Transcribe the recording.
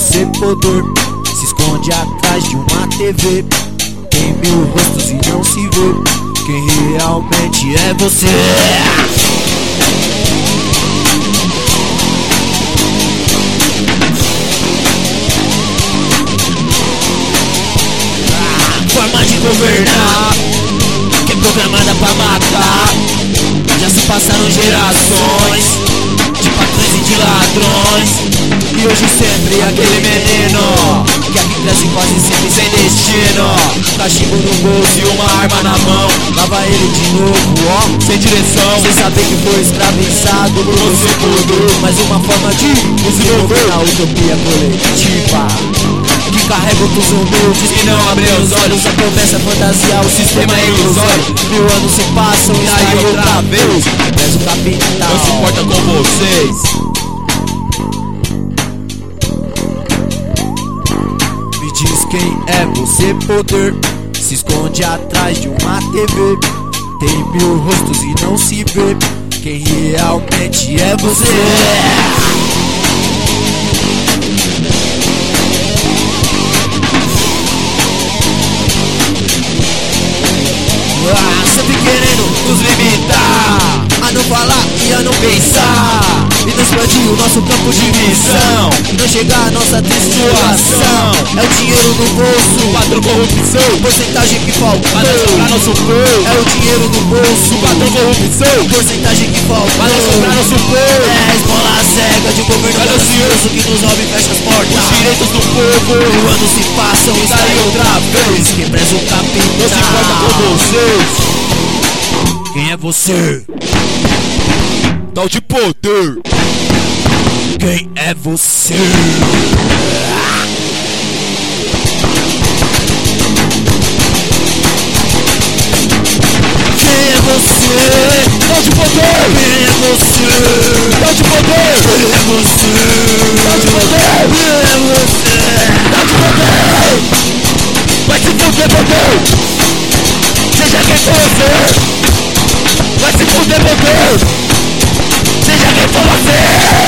você poder? Se esconde atrás de uma TV. Tem mil rostos e não se vê quem realmente é você. Forma de governar que é programada pra matar. Já se passaram gerações de patrões e de ladrões. E hoje sempre aquele menino que aqui cresce quase sempre sem destino. Cachimbo no bolso e uma arma na mão. Lava ele de novo, ó, sem direção. Sem saber que foi escravizado por você por mas uma forma de desenvolver a utopia coletiva que carrega outros humildes que não abrem os olhos. A promessa fantasiar o sistema é ilusório. 1000 anos se passam e sai outra vez. Mas o capital não se importa com vocês. Me diz quem é você, poder? Se esconde atrás de uma TV. Tem mil rostos e não se vê quem realmente é você. Sempre querendo nos limitar a não falar e a não pensar, e não expandir o nosso campo de visão, não chegar a nossa triste situação. É o dinheiro no bolso, patrão corrupção, porcentagem que falta para sobrar nosso povo. É o dinheiro no bolso, patrão corrupção, porcentagem que falta para sobrar nosso povo. É a esmola cega de um governo ganancioso que nos rouba e fecha as portas. Os direitos do povo 1000 anos se passam e sai outra vez. Quem preza o capital não se importa com vocês. Quem é você? Tal de poder. Quem é você? Quem é você? Tal de poder. Quem é você? Tal de poder. Quem é você? Tal de poder. Quem é você? Tal de poder. Vai se fuder, poder. Seja quem for você. Vai se fuder, poder. Seja quem for você.